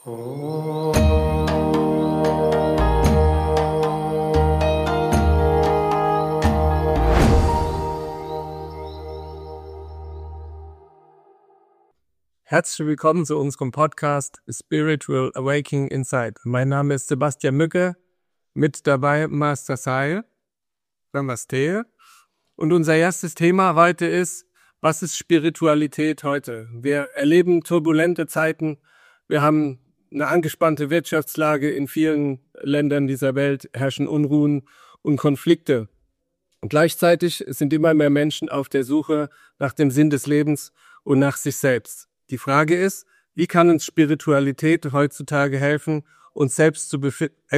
Herzlich willkommen zu unserem Podcast Spiritual Awakening Inside. Mein Name ist Sebastian Mücke, mit dabei Master Sai, Namaste. Und unser erstes Thema heute ist, was ist Spiritualität heute? Wir erleben turbulente Zeiten, wir haben eine angespannte Wirtschaftslage, in vielen Ländern dieser Welt herrschen Unruhen und Konflikte. Und gleichzeitig sind immer mehr Menschen auf der Suche nach dem Sinn des Lebens und nach sich selbst. Die Frage ist, wie kann uns Spiritualität heutzutage helfen, uns selbst zu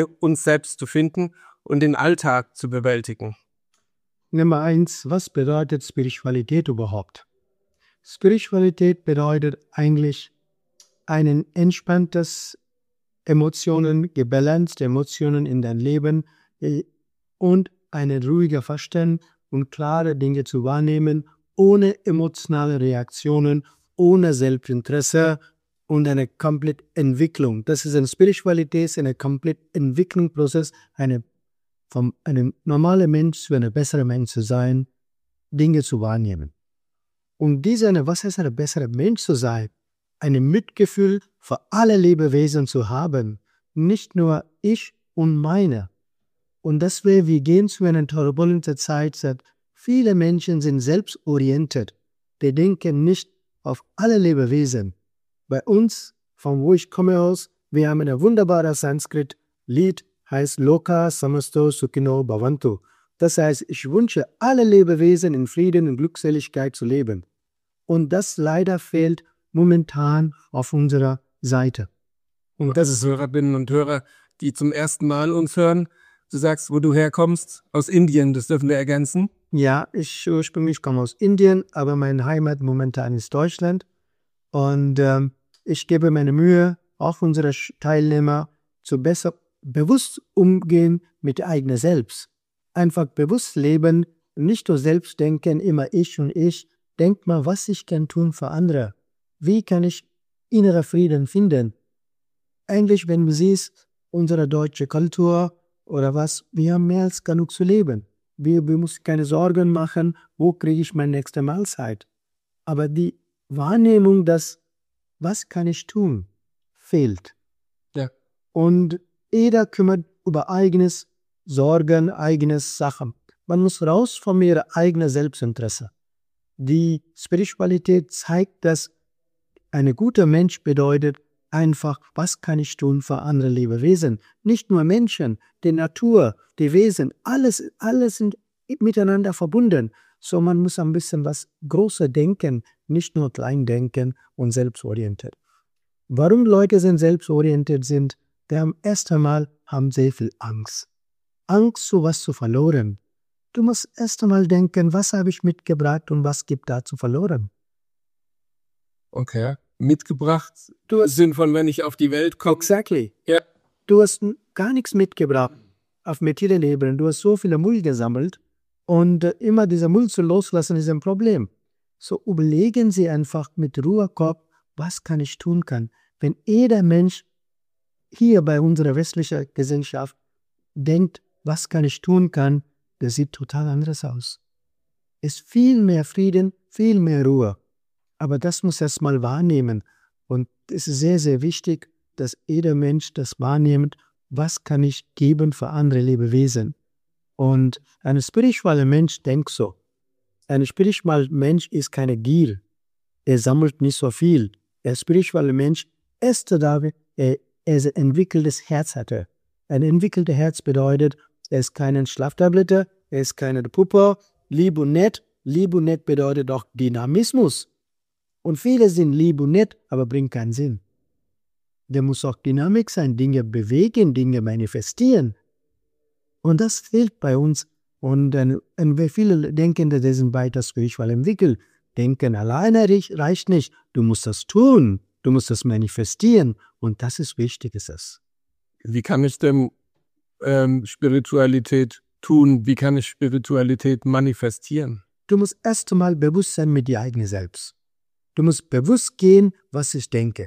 finden und den Alltag zu bewältigen? Nummer 1, was bedeutet Spiritualität überhaupt? Spiritualität bedeutet eigentlich ein entspanntes Emotionen, gebalanced Emotionen in dein Leben und eine ruhige Verstand und klare Dinge zu wahrnehmen, ohne emotionale Reaktionen, ohne Selbstinteresse und eine komplette Entwicklung. Das ist eine Spiritualität, ein kompletter Entwicklungsprozess, von einem normalen Mensch zu einem besseren Mensch zu sein, Dinge zu wahrnehmen. Und was heißt ein besserer Mensch zu sein? Ein Mitgefühl für alle Lebewesen zu haben, nicht nur ich und meine. Und deswegen, wir gehen zu einer turbulenten Zeit, viele Menschen sind selbstorientiert. Die denken nicht auf alle Lebewesen. Bei uns, von wo ich komme aus, wir haben ein wunderbares Sanskrit-Lied, heißt Loka Samasto Sukhino Bhavantu. Das heißt, ich wünsche alle Lebewesen in Frieden und Glückseligkeit zu leben. Und das leider fehlt momentan auf unserer Seite. Und das ist Hörerinnen und Hörer, die zum ersten Mal uns hören. Du sagst, wo du herkommst, aus Indien, das dürfen wir ergänzen. Ja, ich ursprünglich komme aus Indien, aber meine Heimat momentan ist Deutschland. Und ich gebe meine Mühe, auch unsere Teilnehmer, zu besser bewusst umgehen mit eigenem Selbst. Einfach bewusst leben, nicht nur selbst denken, immer ich und ich. Denk mal, was ich kann tun für andere. Wie kann ich inneren Frieden finden? Eigentlich, wenn du siehst, unsere deutsche Kultur oder was, wir haben mehr als genug zu leben. Wir müssen keine Sorgen machen, wo kriege ich meine nächste Mahlzeit. Aber die Wahrnehmung, was kann ich tun, fehlt. Ja. Und jeder kümmert über eigenes Sorgen, eigenes Sachen. Man muss raus von ihrem eigenen Selbstinteresse. Die Spiritualität zeigt, dass ein guter Mensch bedeutet einfach, was kann ich tun für andere Lebewesen? Nicht nur Menschen, die Natur, die Wesen, alles sind miteinander verbunden. So man muss ein bisschen was Großes denken, nicht nur klein denken und selbstorientiert. Warum Leute selbstorientiert sind, die erst einmal haben sehr viel Angst. Angst, so was zu verloren. Du musst erst einmal denken, was habe ich mitgebracht und was gibt da zu verloren. Okay. Mitgebracht, im Sinn von, wenn ich auf die Welt komme. Exactly. Ja. Du hast gar nichts mitgebracht auf materiellen Ebene. Du hast so viel Müll gesammelt und immer dieser Müll zu loslassen ist ein Problem. So überlegen Sie einfach mit Ruhekopf, was kann ich tun kann. Wenn jeder Mensch hier bei unserer westlichen Gesellschaft denkt, was kann ich tun kann, das sieht total anders aus. Es ist viel mehr Frieden, viel mehr Ruhe. Aber das muss erst mal wahrnehmen. Und es ist sehr, sehr wichtig, dass jeder Mensch das wahrnimmt, was kann ich geben für andere Lebewesen. Und ein spiritueller Mensch denkt so. Ein spiritueller Mensch ist keine Gier. Er sammelt nicht so viel. Der spirituelle Mensch ist dabei, er ein entwickeltes Herz hatte. Ein entwickeltes Herz bedeutet, er ist keine Schlaftablette, er ist keine Puppe, lieb und nett. Lieb und nett bedeutet auch Dynamismus. Und viele sind lieb und nett, aber bringen keinen Sinn. Der muss auch Dynamik sein, Dinge bewegen, Dinge manifestieren. Und das fehlt bei uns. Und viele denken, dass sie sind weiter spirituell entwickelt. Denken, alleine reicht nicht. Du musst das tun. Du musst das manifestieren. Und das ist wichtig. Wie kann ich denn Spiritualität tun? Wie kann ich Spiritualität manifestieren? Du musst erst einmal bewusst sein mit dir eigenen Selbst. Du musst bewusst gehen, was ich denke.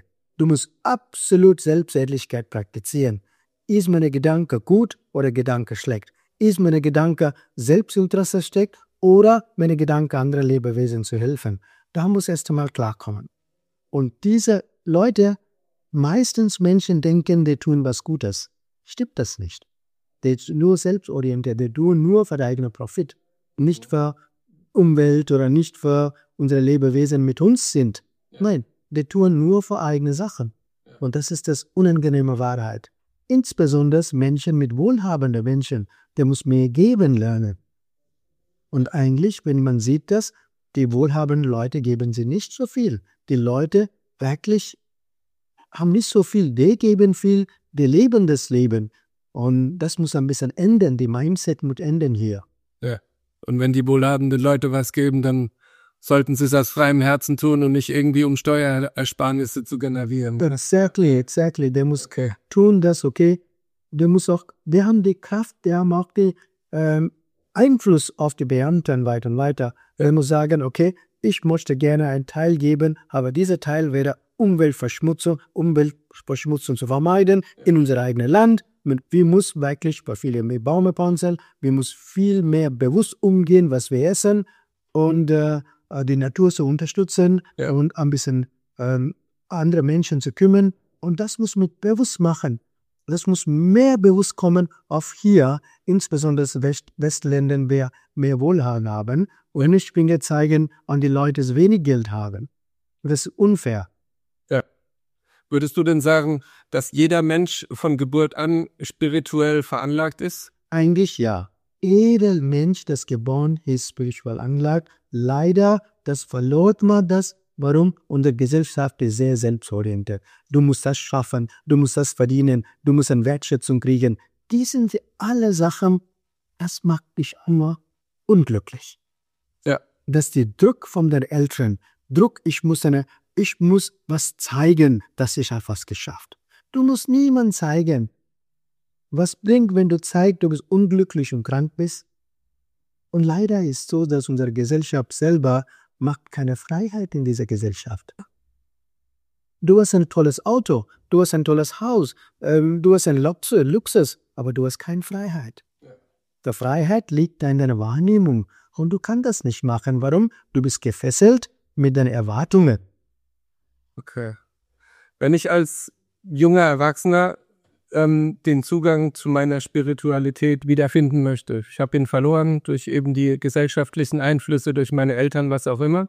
Du musst absolut Selbstehrlichkeit praktizieren. Ist meine Gedanke gut oder Gedanke schlecht? Ist meine Gedanke Selbstinteresse steckt oder meine Gedanke anderen Lebewesen zu helfen? Da muss erst einmal klarkommen. Und diese Leute, meistens Menschen denken, die tun was Gutes. Stimmt das nicht? Die sind nur selbstorientiert, die tun nur für den eigenen Profit. Nicht für Umwelt oder nicht für unsere Lebewesen mit uns sind. Nein, die tun nur für eigene Sachen. Und das ist das unangenehme Wahrheit. Insbesondere Menschen mit wohlhabenden Menschen, der muss mehr geben lernen. Und eigentlich, wenn man sieht das, die wohlhabenden Leute geben sie nicht so viel. Die Leute wirklich haben nicht so viel, die geben viel, die leben das Leben. Und das muss ein bisschen ändern, die Mindset muss ändern hier. Ja. Und wenn die wohlhabenden Leute was geben, dann sollten sie es aus freiem Herzen tun und nicht irgendwie um Steuerersparnisse zu generieren. Exactly. Der muss tun das, okay. Der muss auch, wir haben die Kraft, der haben auch den Einfluss auf die Beamten weiter und weiter. Er muss sagen, okay, ich möchte gerne einen Teil geben, aber dieser Teil wäre Umweltverschmutzung zu vermeiden in unser eigenes Land. Wir müssen wirklich viel mehr Bäume pflanzen, wir müssen viel mehr bewusst umgehen, was wir essen und die Natur zu unterstützen und ein bisschen andere Menschen zu kümmern. Und das muss mit bewusst machen. Das muss mehr bewusst kommen auf hier, insbesondere Westländern, wer mehr Wohlhaben haben und nicht Finger zeigen an die Leute, die wenig Geld haben. Das ist unfair. Ja. Würdest du denn sagen, dass jeder Mensch von Geburt an spirituell veranlagt ist? Eigentlich ja. Jeder Mensch, das geboren ist, spirituell angelagt. Leider, das verlor man das. Warum? Unsere Gesellschaft ist sehr selbstorientiert. Du musst das schaffen, du musst das verdienen, du musst eine Wertschätzung kriegen. Die sind alle Sachen, das macht dich immer unglücklich. Ja. Das ist der Druck von den Eltern. Druck, ich muss was zeigen, dass ich habe was geschafft. Du musst niemand zeigen. Was bringt, wenn du zeigst, du bist unglücklich und krank bist? Und leider ist es so, dass unsere Gesellschaft selber macht keine Freiheit in dieser Gesellschaft. Du hast ein tolles Auto, du hast ein tolles Haus, du hast ein Luxus, aber du hast keine Freiheit. Die Freiheit liegt in deiner Wahrnehmung und du kannst das nicht machen. Warum? Du bist gefesselt mit deinen Erwartungen. Okay. Wenn ich als junger Erwachsener den Zugang zu meiner Spiritualität wiederfinden möchte. Ich habe ihn verloren durch eben die gesellschaftlichen Einflüsse, durch meine Eltern, was auch immer.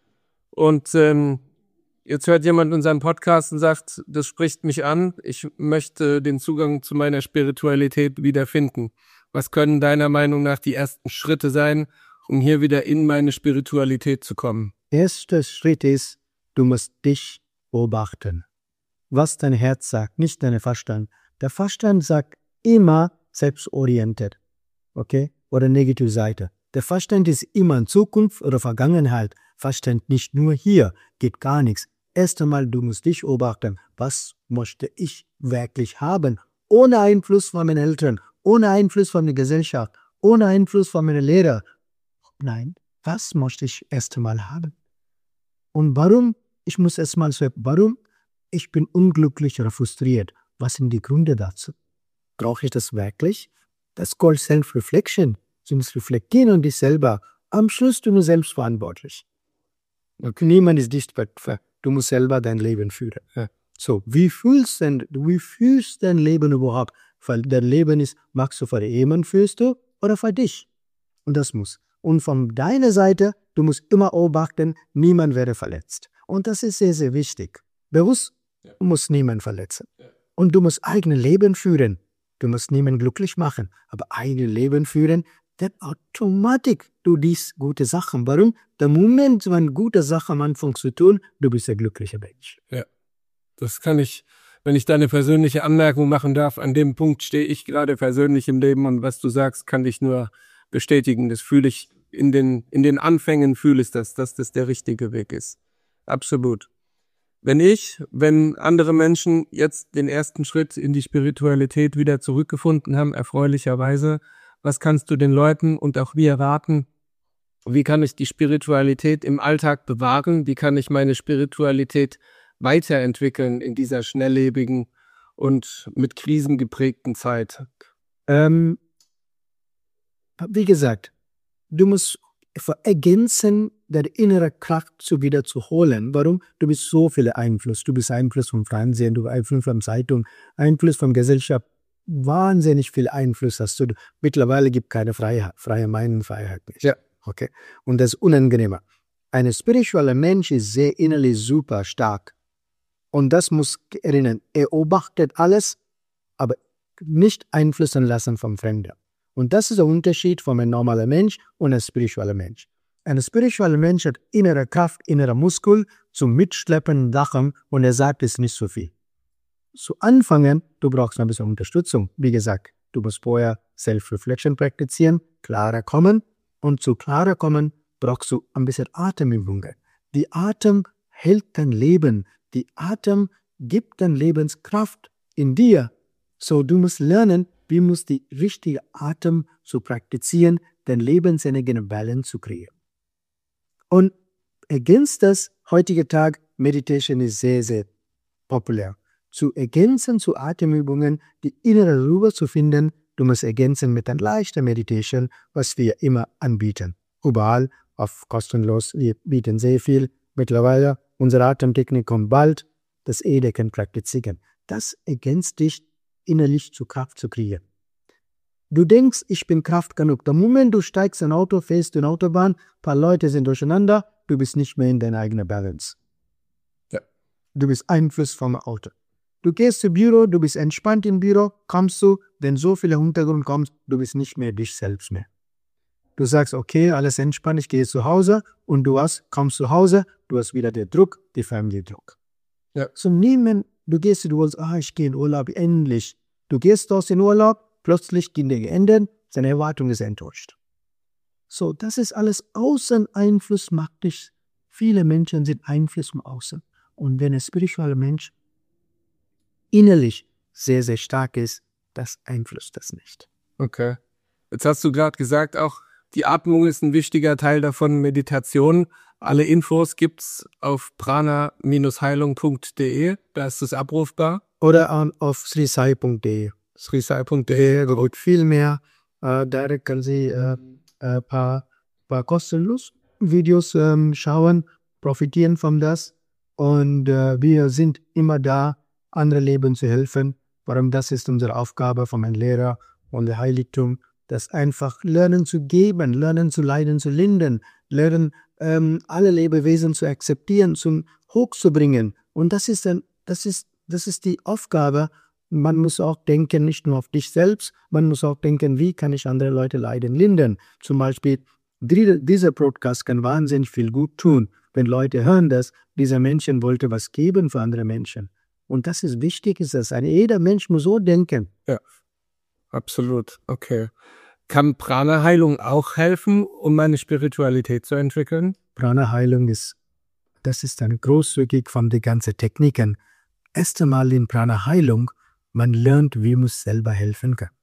Und jetzt hört jemand unseren Podcast und sagt, das spricht mich an, ich möchte den Zugang zu meiner Spiritualität wiederfinden. Was können deiner Meinung nach die ersten Schritte sein, um hier wieder in meine Spiritualität zu kommen? Erster Schritt ist, du musst dich beobachten. Was dein Herz sagt, nicht dein Verstand. Der Verstand sagt immer selbstorientiert, okay, oder negative Seite. Der Verstand ist immer in Zukunft oder Vergangenheit. Verstand nicht nur hier, geht gar nichts. Erst einmal, du musst dich beobachten, was möchte ich wirklich haben, ohne Einfluss von meinen Eltern, ohne Einfluss von der Gesellschaft, ohne Einfluss von meinen Lehrern. Nein, was möchte ich erst einmal haben? Und warum? Ich muss erst mal sagen, warum? Ich bin unglücklich oder frustriert. Was sind die Gründe dazu? Brauche ich das wirklich? Das called Self-Reflection. Du musst reflektieren und dich selber. Am Schluss du nur selbst verantwortlich. Okay. Niemand ist dich für. Du musst selber dein Leben führen. Ja. So, wie fühlst dein Leben überhaupt? Weil dein Leben ist, machst du für jemanden fühlst du oder für dich? Und das muss. Und von deiner Seite, du musst immer beobachten, niemand werde verletzt. Und das ist sehr, sehr wichtig. Bewusst, du musst niemanden verletzen. Und du musst eigenes Leben führen. Du musst niemanden glücklich machen, aber eigenes Leben führen, dann automatisch du dies gute Sachen. Warum? Der Moment, wenn gute Sachen anfangen zu tun, du bist ein glücklicher Mensch. Ja, das kann ich, wenn ich da eine persönliche Anmerkung machen darf, an dem Punkt stehe ich gerade persönlich im Leben und was du sagst, kann ich nur bestätigen. Das fühle ich in den Anfängen fühle ich dass das der richtige Weg ist. Absolut. Wenn andere Menschen jetzt den ersten Schritt in die Spiritualität wieder zurückgefunden haben, erfreulicherweise, was kannst du den Leuten und auch wir raten? Wie kann ich die Spiritualität im Alltag bewahren? Wie kann ich meine Spiritualität weiterentwickeln in dieser schnelllebigen und mit Krisen geprägten Zeit? Wie gesagt, du musst ergänzen, deine innere Kraft wieder zu holen. Warum? Du bist so viele Einfluss. Du bist Einfluss vom Fernsehen, du bist Einfluss von Zeitung, Einfluss von Gesellschaft. Wahnsinnig viel Einfluss hast du. Mittlerweile gibt es keine freie Meinungsfreiheit nicht. Ja. Okay? Und das ist unangenehmer. Ein spiritueller Mensch ist sehr innerlich super stark. Und das muss erinnern. Er beobachtet alles, aber nicht einflussen lassen vom Fremden. Und das ist der Unterschied von einem normalen Mensch und einem spirituellen Mensch. Ein spiritueller Mensch hat innere Kraft, innere Muskel zum Mitschleppen, Lachen und er sagt es nicht so viel. Zu Anfangen, du brauchst ein bisschen Unterstützung. Wie gesagt, du musst vorher Self-Reflection praktizieren, klarer kommen und zu klarer kommen brauchst du ein bisschen Atemübungen. Die Atem hält dein Leben. Die Atem gibt deine Lebenskraft in dir. So, du musst lernen, wie musst die richtige Atem zu praktizieren, dein Lebensenergie in Balance zu kreieren. Und ergänzt das heutige Tag, Meditation ist sehr, sehr populär. Zu ergänzen zu Atemübungen, die innere Ruhe zu finden, du musst ergänzen mit einer leichten Meditation, was wir immer anbieten. Überall, auf kostenlos, wir bieten sehr viel. Mittlerweile, unsere Atemtechnik kommt bald, das kann praktizieren. Das ergänzt dich, innerlich zu Kraft zu kriegen. Du denkst, ich bin Kraft genug. Der Moment, du steigst in ein Auto, fährst in die Autobahn, ein paar Leute sind durcheinander, du bist nicht mehr in deiner eigenen Balance. Ja. Du bist Einfluss vom Auto. Du gehst ins Büro, du bist entspannt im Büro, kommst du, wenn so viele Hintergrund kommst, du bist nicht mehr dich selbst mehr. Du sagst, okay, alles entspannt, ich gehe zu Hause und kommst zu Hause, du hast wieder den Druck, die Familiendruck. Ja. So niemand, du gehst, du willst, ich gehe in Urlaub, endlich. Du gehst aus in Urlaub, plötzlich Kinder geändert, seine Erwartung ist enttäuscht. So, das ist alles Außeneinfluss macht dich. Viele Menschen sind Einfluss vom Außen. Und wenn ein spiritueller Mensch innerlich sehr, sehr stark ist, das beeinflusst das nicht. Okay. Jetzt hast du gerade gesagt, auch die Atmung ist ein wichtiger Teil davon, Meditation. Alle Infos gibt's auf prana-heilung.de, da ist es abrufbar. Oder auf srisai.de. Srisai.de und viel mehr. Da können Sie ein paar kostenlos Videos schauen, profitieren von das. Und wir sind immer da, andere Leben zu helfen. Warum? Das ist unsere Aufgabe von einem Lehrer und der Heiligtum, das einfach lernen zu geben, lernen zu leiden, zu lindern, lernen alle Lebewesen zu akzeptieren, zum hochzubringen. Und das ist die Aufgabe. Man muss auch denken, nicht nur auf dich selbst, man muss auch denken, wie kann ich andere Leute leiden, lindern. Zum Beispiel, dieser Podcast kann wahnsinnig viel gut tun, wenn Leute hören, dass dieser Menschen wollte was geben für andere Menschen. Und das ist wichtig, jeder Mensch muss so denken. Ja, absolut. Okay. Kann Prana-Heilung auch helfen, um meine Spiritualität zu entwickeln? Prana-Heilung ist dann großzügig von den ganzen Techniken. Erst einmal in Prana-Heilung, man lernt, wie man selber helfen kann.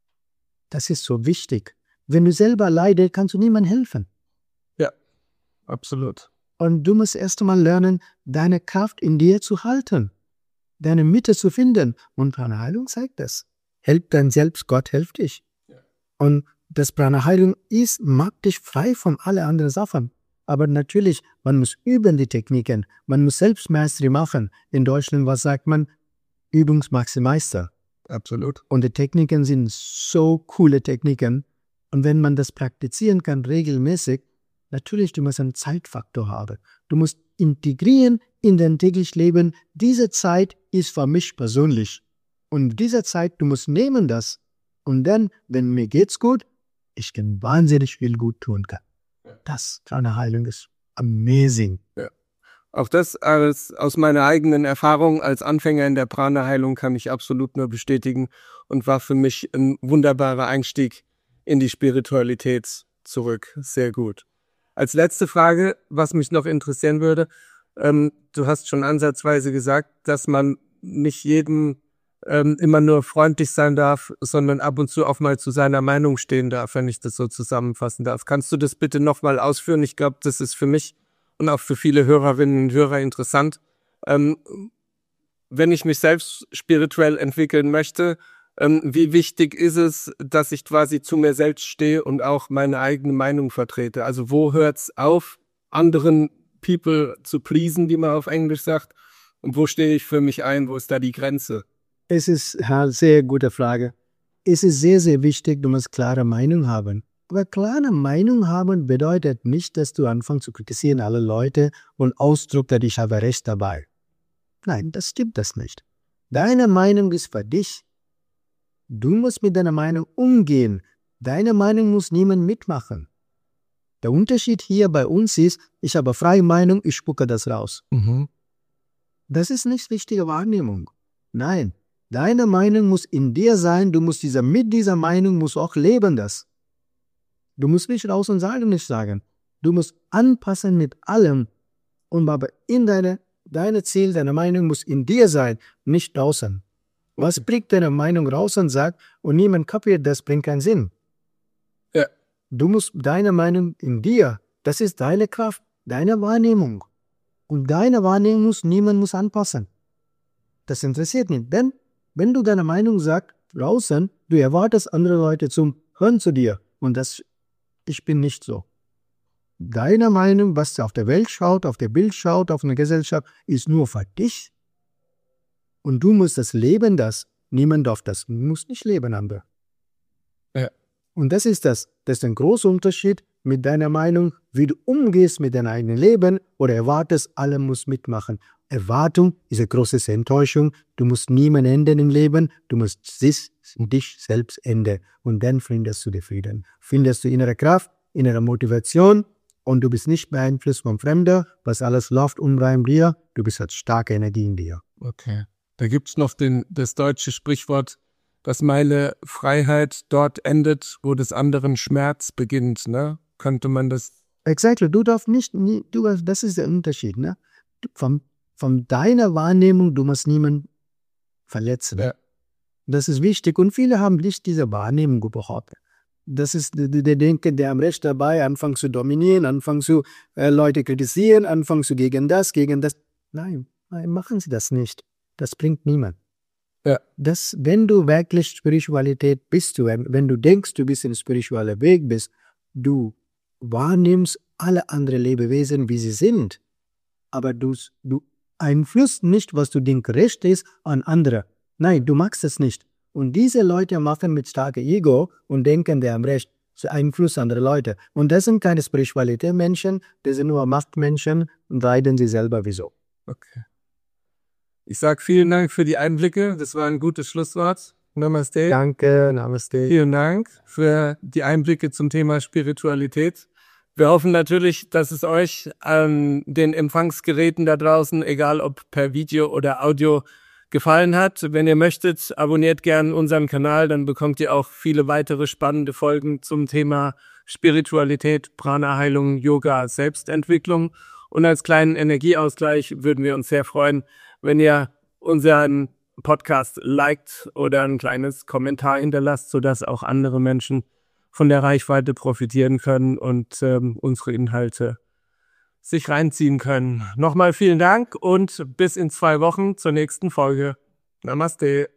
Das ist so wichtig. Wenn du selber leidest, kannst du niemandem helfen. Ja, absolut. Und du musst erst einmal lernen, deine Kraft in dir zu halten, deine Mitte zu finden. Und Prana-Heilung zeigt das. Help dein Selbst, Gott hilft dich. Ja. Und das Prana-Heilung macht dich frei von allen anderen Sachen. Aber natürlich, man muss üben die Techniken. Man muss Selbstmeistery machen. In Deutschland, was sagt man? Übungsmaximeister. Absolut. Und die Techniken sind so coole Techniken. Und wenn man das praktizieren kann regelmäßig, natürlich, du musst einen Zeitfaktor haben. Du musst integrieren in dein tägliches Leben. Diese Zeit ist für mich persönlich. Und diese Zeit, du musst nehmen das. Und dann, wenn mir geht's gut, ich kann wahnsinnig viel gut tun kann. Das Prana-Heilung ist amazing. Ja. Auch das aus meiner eigenen Erfahrung als Anfänger in der Prana-Heilung kann ich absolut nur bestätigen und war für mich ein wunderbarer Einstieg in die Spiritualität zurück. Sehr gut. Als letzte Frage, was mich noch interessieren würde, du hast schon ansatzweise gesagt, dass man nicht jedem immer nur freundlich sein darf, sondern ab und zu auch mal zu seiner Meinung stehen darf, wenn ich das so zusammenfassen darf. Kannst du das bitte nochmal ausführen? Ich glaube, das ist für mich und auch für viele Hörerinnen und Hörer interessant, Wenn ich mich selbst spirituell entwickeln möchte, wie wichtig ist es, dass ich quasi zu mir selbst stehe und auch meine eigene Meinung vertrete? Also wo hört's auf, anderen People zu pleasen, wie man auf Englisch sagt, und wo stehe ich für mich ein? Wo ist da die Grenze? Es ist eine sehr gute Frage. Es ist sehr, sehr wichtig, du musst klare Meinung haben. Aber klare Meinung haben bedeutet nicht, dass du anfängst zu kritisieren alle Leute und ausdrückst, dass ich habe Recht dabei. Nein, das stimmt das nicht. Deine Meinung ist für dich. Du musst mit deiner Meinung umgehen. Deine Meinung muss niemand mitmachen. Der Unterschied hier bei uns ist, ich habe freie Meinung, ich spucke das raus. Das ist nicht richtige Wahrnehmung. Nein, deine Meinung muss in dir sein, du musst mit dieser Meinung musst auch leben das. Du musst nicht raus und sagen, nicht sagen. Du musst anpassen mit allem. Und aber in deine Ziel, deine Meinung muss in dir sein, nicht draußen. Was bringt deine Meinung raus und sagt, und niemand kapiert, das bringt keinen Sinn. Ja. Du musst deine Meinung in dir, das ist deine Kraft, deine Wahrnehmung. Und deine Wahrnehmung niemand muss anpassen. Das interessiert nicht. Denn wenn du deine Meinung sagst, draußen, du erwartest andere Leute zum Hören zu dir. Und ich bin nicht so. Deine Meinung, was auf der Welt schaut, auf der Bild schaut, auf eine Gesellschaft, ist nur für dich. Und du musst das leben, das. Niemand darf das. Du musst nicht leben, andere. Ja. Und das ist ein großer Unterschied mit deiner Meinung, wie du umgehst mit deinem eigenen Leben oder erwartest, alle muss mitmachen. Erwartung ist eine große Enttäuschung. Du musst niemanden ändern im Leben. Du musst dich selbst ändern. Und dann findest du den Frieden. Findest du innere Kraft, innere Motivation und du bist nicht beeinflusst vom Fremden, was alles läuft umrein dir. Du bist halt starke Energie in dir. Okay. Da gibt's noch das deutsche Sprichwort, dass meine Freiheit dort endet, wo des anderen Schmerz beginnt, ne? Könnte man das... Exactly. Du darfst nicht, das ist der Unterschied, ne? Von deiner Wahrnehmung, du musst niemanden verletzen. Ja. Das ist wichtig und viele haben nicht diese Wahrnehmung überhaupt. Das ist, die denken, die haben Recht dabei, anfangen zu dominieren, anfangen zu Leute kritisieren, anfangen zu gegen das. Nein, machen sie das nicht. Das bringt niemand. Ja. Wenn du wirklich Spiritualität bist, wenn du denkst, du bist in spiritueller Weg bist, du wahrnimmst alle anderen Lebewesen, wie sie sind. Aber du einflusst nicht, was du denkst, recht ist, an andere. Nein, du magst es nicht. Und diese Leute machen mit starkem Ego und denken, die haben Recht, zu Einfluss andere Leute. Und das sind keine Spiritualität-Menschen, das sind nur Machtmenschen und leiden sie selber wieso. Okay. Ich sage vielen Dank für die Einblicke. Das war ein gutes Schlusswort. Namaste. Danke, Namaste. Vielen Dank für die Einblicke zum Thema Spiritualität. Wir hoffen natürlich, dass es euch an den Empfangsgeräten da draußen, egal ob per Video oder Audio, gefallen hat. Wenn ihr möchtet, abonniert gern unseren Kanal, dann bekommt ihr auch viele weitere spannende Folgen zum Thema Spiritualität, Prana-Heilung, Yoga, Selbstentwicklung. Und als kleinen Energieausgleich würden wir uns sehr freuen, wenn ihr unseren Podcast liked oder ein kleines Kommentar hinterlasst, sodass auch andere Menschen von der Reichweite profitieren können und unsere Inhalte sich reinziehen können. Nochmal vielen Dank und bis in 2 Wochen zur nächsten Folge. Namaste.